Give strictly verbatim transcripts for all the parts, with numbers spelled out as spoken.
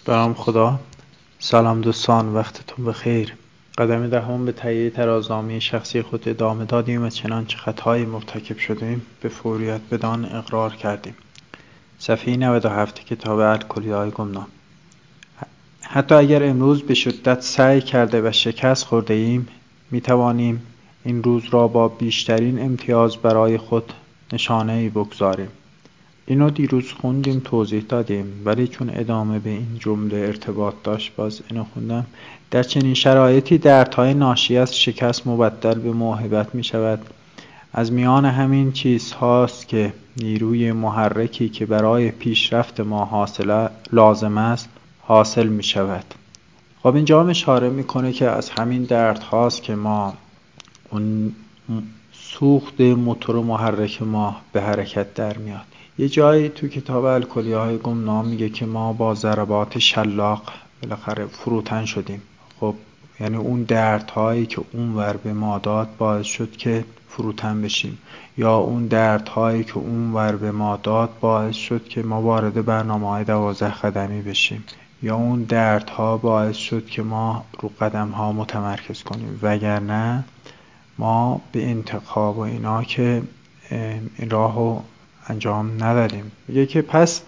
به نام خدا. سلام دوستان، وقتتون بخیر. قدم دهم به تهیه ترازنامه شخصی خود ادامه دادیم و چنانچه خطایی مرتکب شدیم به فوریت بدان اقرار کردیم. صفحه نود و هفت کتاب الکلیه‌های گمنام. حتی اگر امروز به شدت سعی کرده و شکست خورده ایم، می توانیم این روز را با بیشترین امتیاز برای خود نشانه‌ای بگذاریم. اینو دیروز خوندیم، توضیح دادیم، ولی چون ادامه به این جمله ارتباط داشت باز اینو خوندم. در چنین شرایطی دردهای ناشی از شکست مبدل به موهبت می شود. از میان همین چیزهاست که نیروی محرکی که برای پیشرفت ما حاصل لازم است حاصل می شود. خب اینجا هم اشاره میکنه که از همین دردهاست که ما اون سوخت موتور محرک ما به حرکت در میاد. یه جایی تو کتاب الکلیه‌های گمنام میگه که ما با ضربات شلاق بالاخره فروتن شدیم. خب یعنی اون دردهایی که اونور به ما داد باعث شد که فروتن بشیم، یا اون دردهایی که اونور به ما داد باعث شد که ما وارد برنامه‌های دوازده قدمی بشیم، یا اون دردها باعث شد که ما رو قدم‌ها متمرکز کنیم، وگرنه ما به انتخاب و اینا که این راهو انجام ندادیم. میگه که پس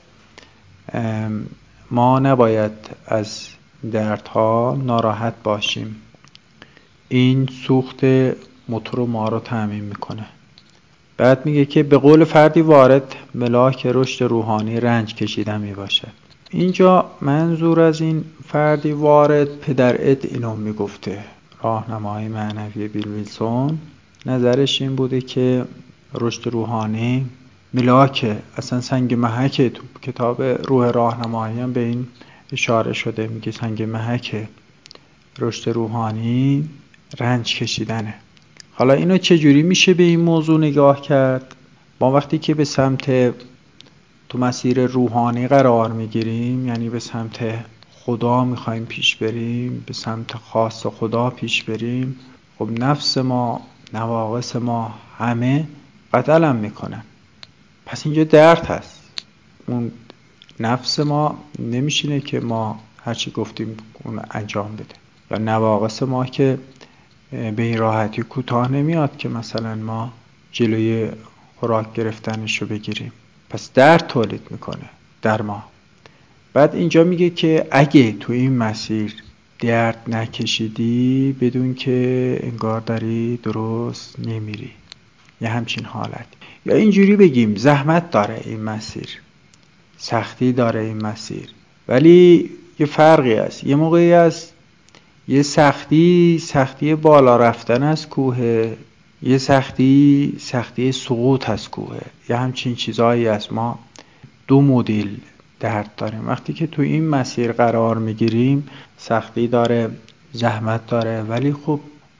ما نباید از دردها ناراحت باشیم. این سوخت موتور ما رو تأمین میکنه. بعد میگه که به قول فردی وارد ملاک رشد روحانی رنج کشیدن میباشد. اینجا منظور از این فردی وارد پدر اد اینو میگفته، راهنمای معنوی بیل ویلسون. نظرش این بوده که رشد روحانی ملاکه، اصلا سنگ محکه. تو کتاب روح راهنمایی هم به این اشاره شده، میگه سنگ محکه رشد روحانی رنج کشیدنه. حالا اینو چجوری میشه به این موضوع نگاه کرد؟ ما وقتی که به سمت تو مسیر روحانی قرار میگیریم، یعنی به سمت خدا میخوایم پیش بریم، به سمت خاص خدا پیش بریم، خب نفس ما، نواقص ما همه قتلم میکنن. پس اینجا درد هست. اون نفس ما نمیشینه که ما هرچی گفتیم اون انجام بده، یا نواقص ما که به این راحتی کوتاه نمیاد که مثلا ما جلوی خوراک گرفتنشو بگیریم. پس درد تولید میکنه در ما. بعد اینجا میگه که اگه تو این مسیر درد نکشیدی بدون که انگار داری درست نمیری، یه همچین حالت. یا اینجوری بگیم زحمت داره این مسیر، سختی داره این مسیر، ولی یه فرقی هست. یه موقعی هست یه سختی سختی بالا رفتن از کوه، یه سختی سختی سقوط از کوه. یه همچین چیزایی هست. ما دو مدل درد داریم. وقتی که تو این مسیر قرار میگیریم سختی داره، زحمت داره، ولی خب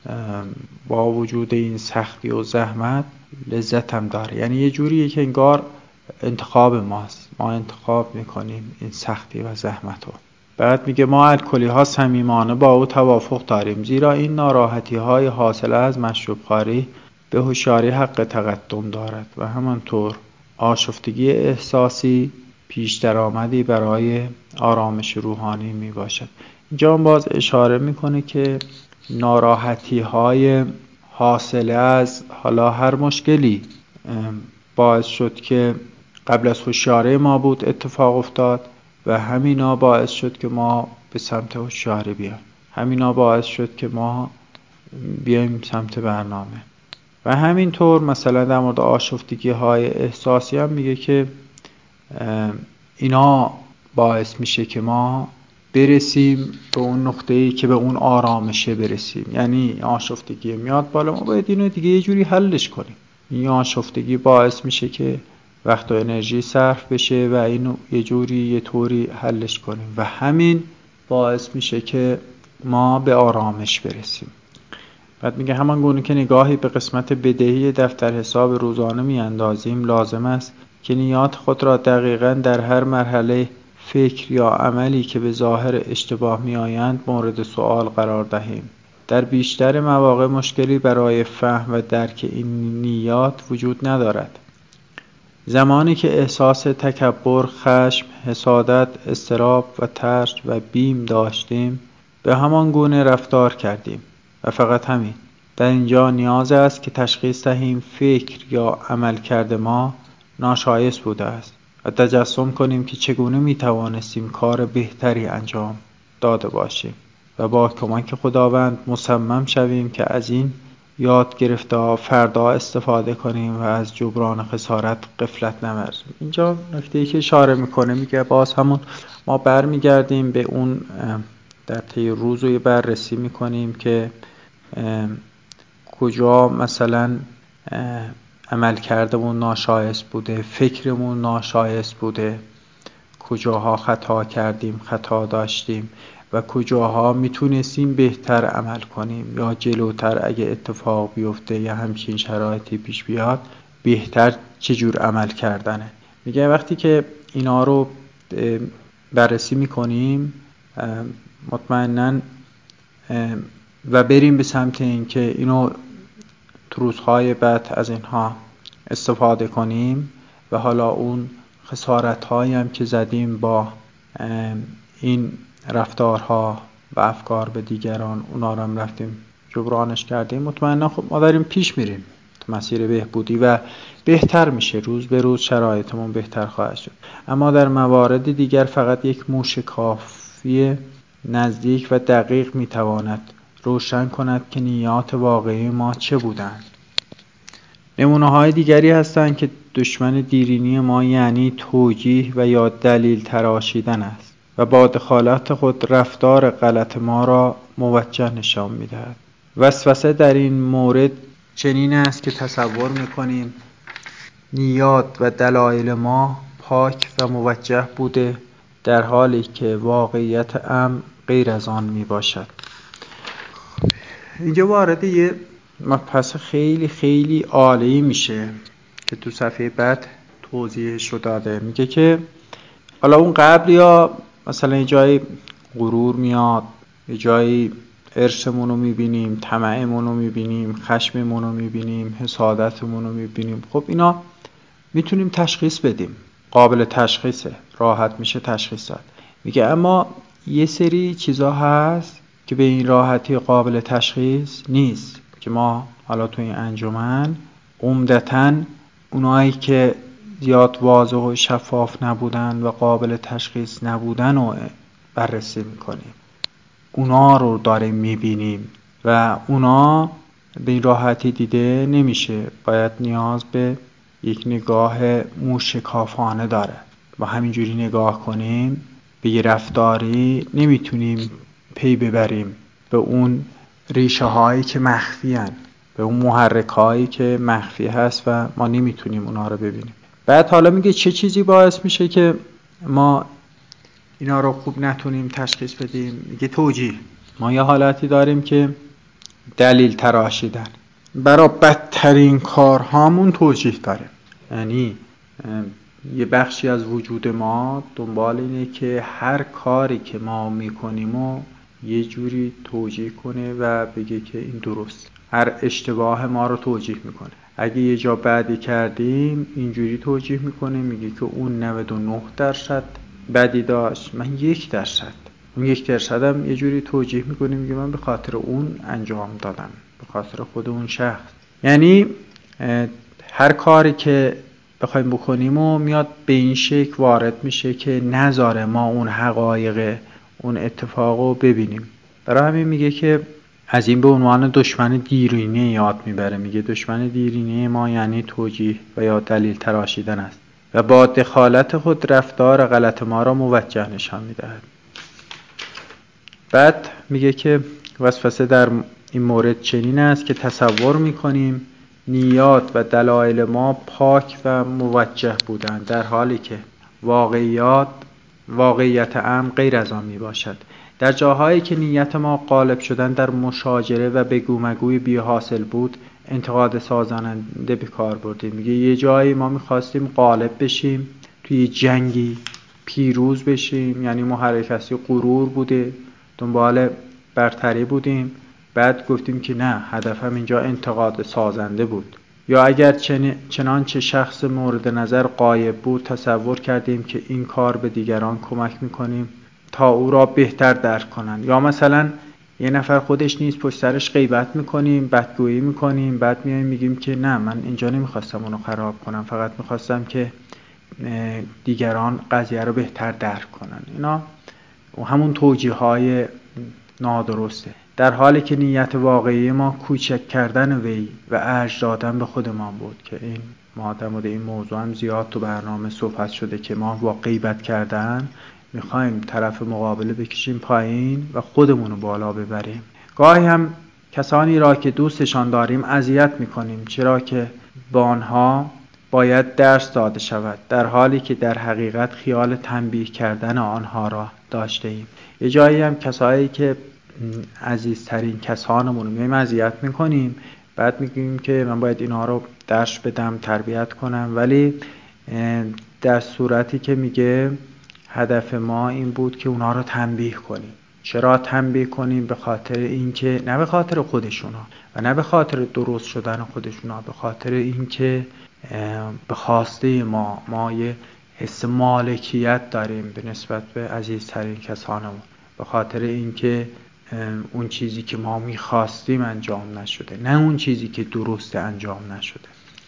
با وجود این سختی و زحمت لذت هم داره. یعنی یه جوریه که انگار انتخاب ماست، ما انتخاب میکنیم این سختی و زحمت رو. بعد میگه ما الکلی‌ها صمیمانه با او توافق داریم، زیرا این ناراحتی های حاصله از مشروب خواری به هوشیاری حق تقدم دارد و همانطور آشفتگی احساسی پیش درآمدی برای آرامش روحانی می باشد. اینجا باز اشاره میکنه که ناراحتی های حاصله از حالا هر مشکلی باعث شد که قبل از هوشیاری ما بود اتفاق افتاد و همینا باعث شد که ما به سمت هوشیاری بیایم. همینا باعث شد که ما بیایم سمت برنامه. و همینطور مثلا در مورد آشفتگی های احساسی هم میگه که اینا باعث میشه که ما برسیم به اون نقطه‌ای که به اون آرامشه برسیم. یعنی آشفتگی میاد بالا، ما باید اینو دیگه یه جوری حلش کنیم. این آشفتگی باعث میشه که وقت و انرژی صرف بشه و اینو یه جوری یه طوری حلش کنیم و همین باعث میشه که ما به آرامش برسیم. بعد میگه همان گونه که نگاهی به قسمت بدهی دفتر حساب روزانه میاندازیم، لازم است که نیات خود را دقیقاً در هر مرحله فکر یا عملی که به ظاهر اشتباه میآیند مورد سؤال قرار دهیم. در بیشتر مواقع مشکلی برای فهم و درک این نیات وجود ندارد. زمانی که احساس تکبر، خشم، حسادت، اضطراب و ترس و بیم داشتیم به همان گونه رفتار کردیم و فقط همین. در اینجا نیاز است که تشخیص دهیم فکر یا عملکرد ما ناشایست بوده است و تجسم کنیم که چگونه می توانستیم کار بهتری انجام داده باشیم و با کمک خداوند مصمم شویم که از این یاد گرفته فردا استفاده کنیم و از جبران خسارت غفلت نورزیم. اینجا نکته‌ای که اشاره میکنه میگه باز همون ما برمیگردیم به اون در طی روز رو بررسی میکنیم که کجا مثلا عمل کردمون ناشایست بوده، فکرمون ناشایست بوده، کجاها خطا کردیم، خطا داشتیم و کجاها میتونستیم بهتر عمل کنیم یا جلوتر اگه اتفاق بیفته یا همچین شرایطی پیش بیاد بهتر چجور عمل کردنه. میگه وقتی که اینا رو بررسی میکنیم مطمئناً و بریم به سمت این که اینو تو روزهای بعد از اینها استفاده کنیم و حالا اون خسارت هایی هم که زدیم با این رفتارها و افکار به دیگران اونا رو هم رفتیم جبرانش کردیم، مطمئنا خب ما داریم پیش میریم تو مسیر بهبودی و بهتر میشه، روز به روز شرایطمون بهتر خواهد شد. اما در موارد دیگر فقط یک موشکافی نزدیک و دقیق میتواند روشن کند که نیات واقعی ما چه بودند. نمونه های دیگری هستند که دشمن دیرینی ما یعنی توجیه و یا دلیل تراشیدن است و با دخالت خود رفتار غلط ما را موجه نشان می‌دهد. وسوسه در این مورد چنین است که تصور می‌کنیم نیات و دلایل ما پاک و موجه بوده در حالی که واقعیت امر غیر از آن میباشد. اینجا وارد یه مبحث خیلی خیلی عالی میشه که تو صفحه بعد توضیحش رو داده. میگه که حالا اون قبل یا مثلا یه جایی غرور میاد، یه جایی ارثمون رو میبینیم، طمعمون رو میبینیم، خشممون رو میبینیم، حسادتمون رو میبینیم. خب اینا میتونیم تشخیص بدیم، قابل تشخیصه، راحت میشه تشخیص داد. میگه اما یه سری چیزا هست که به این راحتی قابل تشخیص نیست که ما حالا تو این انجمن عمدتاً اونایی که زیاد واضح و شفاف نبودن و قابل تشخیص نبودن رو بررسی میکنیم، اونا رو داریم میبینیم و اونا به این راحتی دیده نمیشه، باید نیاز به یک نگاه موشکافانه داره. با همینجوری نگاه کنیم به یه رفتاری نمیتونیم پی ببریم به اون ریشه هایی که مخفی هن، به اون محرک هایی که مخفی هست و ما نمیتونیم اونا رو ببینیم. بعد حالا میگه چه چیزی باعث میشه که ما اینا رو خوب نتونیم تشخیص بدیم. میگه توجیه. ما یه حالتی داریم که دلیل تراشیدن، برای بدترین کارهامون توجیه داریم. یعنی یه بخشی از وجود ما دنبال اینه که هر کاری که ما میکنیم و یه جوری توجیه کنه و بگه که این درست. هر اشتباه ما رو توجیه میکنه. اگه یه جا بدی کردیم اینجوری توجیه میکنه، میگه که اون نود و نه درصد بدی داشت، من یک درصد. اون یک درصد هم یه جوری توجیه میکنه، میگه من به خاطر اون انجام دادم، به خاطر خود اون شخص. یعنی هر کاری که بخوایم بکنیم و میاد به این شکل وارد میشه که نذاره ما اون حقایق اون اتفاق رو ببینیم. برای همین میگه که از این به عنوان دشمن دیرینه یاد میبره. میگه دشمن دیرینه ما یعنی توجیه و یا دلیل تراشیدن است و با دخالت خود رفتار غلط ما را موجه نشان میدهد. بعد میگه که وسوسه در این مورد چنین است که تصور میکنیم نیات و دلایل ما پاک و موجه بودند در حالی که واقعیات واقعیت امر غیر از آن می باشد. در جاهایی که نیت ما غالب شدن در مشاجره و بگو مگوی بی حاصل بود انتقاد سازنده به کار بردیم. میگه یه جایی ما میخواستیم غالب بشیم توی جنگی، پیروز بشیم، یعنی محرک اصلی غرور بوده، دنبال برتری بودیم. بعد گفتیم که نه، هدفم اینجا انتقاد سازنده بود یا اگر چنانچه شخص مورد نظر غایب بود تصور کردیم که این کار به دیگران کمک میکنیم تا او را بهتر درک کنند. یا مثلا یه نفر خودش نیست، پشت سرش غیبت میکنیم، بدگویی میکنیم، بعد میایم میگیم که نه من اینجا نمیخواستم اونو خراب کنم، فقط میخواستم که دیگران قضیه رو بهتر درک کنن. اینا همون توجیه های نادرسته، در حالی که نیت واقعی ما کوچک کردن وی و ارج دادن به خودمان بود که این ما در مورد این موضوع هم زیاد تو برنامه صحبت شده که ما با غیبت کردن میخوایم طرف مقابله بکشیم پایین و خودمون رو بالا ببریم. گاهی هم کسانی را که دوستشان داریم اذیت میکنیم، چرا که با آنها باید درس داده شود، در حالی که در حقیقت خیال تنبیه کردن آنها را داشته ایم. یه جایی هم کسایی که عزیزترین کسانمون رو میایم اذیت میکنیم، بعد میگیم که من باید اینها رو درس بدم، تربیت کنم، ولی در صورتی که میگه هدف ما این بود که اونها رو تنبیه کنیم. چرا تنبیه کنیم؟ به خاطر اینکه نه به خاطر خودشونا و نه به خاطر درست شدن خودشونا، به خاطر اینکه به خواسته ما ما یه حس مالکیت داریم به نسبت به عزیزترین کسانمون، به خاطر اینکه اون چیزی که ما میخواستیم انجام نشده، نه اون چیزی که درست انجام نشده.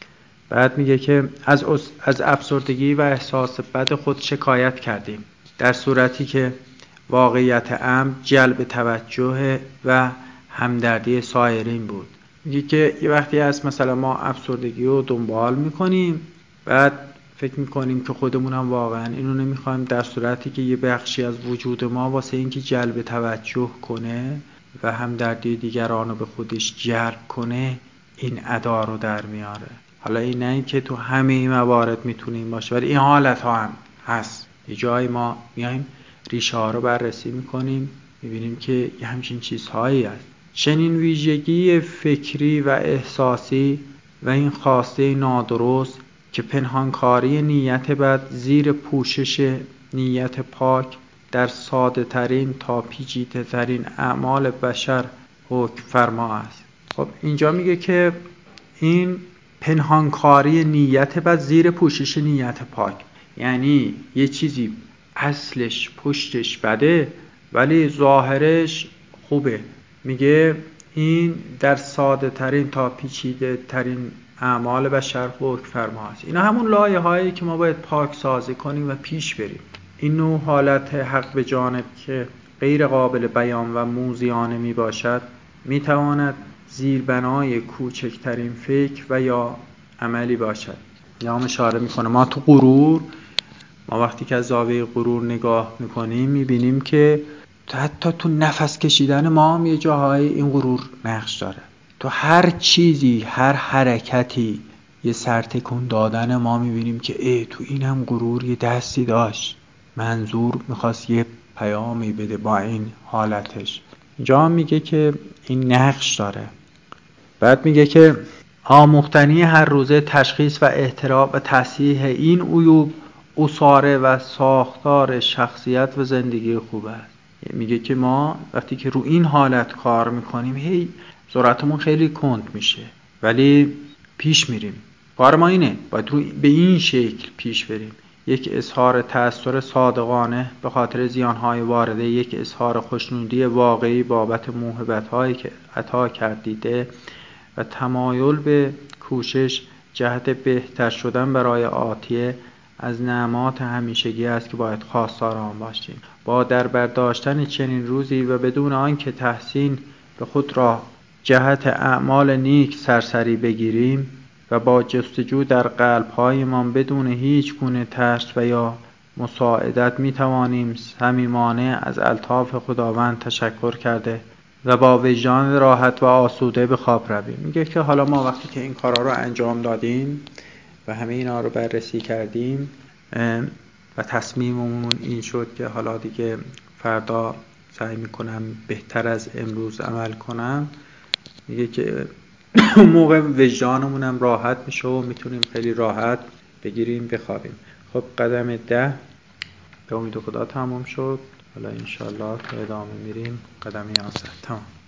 بعد میگه که از از افسردگی و احساس بد خود شکایت کردیم، در صورتی که واقعیت امر جلب توجه و همدردی سایرین بود. میگه که یه وقتی هست مثلا ما افسردگی رو دنبال میکنیم، بعد فکر میکنیم که خودمونم واقعا اینو نمیخوایم، در صورتی که یه بخشی از وجود ما واسه اینکه جلب توجه کنه و همدردی دیگران رو به خودش جلب کنه این ادا رو در میاره. حالا این نه این که تو همه این موارد میتونیم باشه، ولی این حالت ها هم هست. یه جایی ما میایم ریشه ها رو بررسی میکنیم، میبینیم که یه همچین چیزهایی هست. چنین ویژگی فکری و احساسی و این خواسته نادرست که پنهانکاری نیت بد زیر پوشش نیت پاک در ساده ترین تا پیچیده ترین اعمال بشر حکم فرما است. خب اینجا میگه که این پنهانکاری نیت بد زیر پوشش نیت پاک، یعنی یه چیزی اصلش پشتش بده ولی ظاهرش خوبه. میگه این در ساده ترین تا پیچیده ترین اعمال بشر حکم فرما است. اینا همون لایه هایی که ما باید پاک سازی کنیم و پیش بریم. این نوع حالت حق به جانب که غیر قابل بیان و موذیانه می باشد می تواند زیربنای کوچکترین فکر و یا عملی باشد. یا هم اشاره میکنه ما تو غرور، ما وقتی که از زاویه غرور نگاه میکنیم میبینیم که حتی تو نفس کشیدن ما هم یه جاهای این غرور نقش داره. تو هر چیزی، هر حرکتی، یه سرتکون دادن ما میبینیم که ای تو این هم غرور یه دستی داشت، منظور میخواست یه پیامی بده با این حالتش. اینجا هم میگه که این نقش داره. بعد میگه که آموختنی هر روزه تشخیص و احتراق و تصحیح این عیوب اساره و ساختار شخصیت و زندگی خوب است. میگه که ما وقتی که رو این حالت کار میکنیم هی سرعتمون خیلی کند میشه ولی پیش میریم. کار ما اینه، باید رو به این شکل پیش بریم. یک اظهار تأثیر صادقانه به خاطر زیانهای وارده، یک اظهار خوشنودی واقعی بابت موهبت‌هایی که عطا کردیده و تمایل به کوشش جهت بهتر شدن برای آتیه از نعمات همیشگی است که باید خواستار آن باشیم. با در برداشتن چنین روزی و بدون آنکه تحسین به خود را جهت اعمال نیک سرسری بگیریم و با جستجو در قلب‌هایمان بدون هیچ گونه ترس و یا مساعدت می توانیم صمیمانه از الطاف خداوند تشکر کرده و با وجدان راحت و آسوده به خواب رویم. میگه که حالا ما وقتی که این کارا رو انجام دادیم و همه اینا رو بررسی کردیم و تصمیممون این شد که حالا دیگه فردا سعی میکنم بهتر از امروز عمل کنم، میگه که اون موقع وجدانمونم راحت میشه و میتونیم خیلی راحت بگیریم بخوابیم. خب قدم ده به امید خدا تمام شد. حالا انشالله تا ادامه میریم قدم یازده تمام.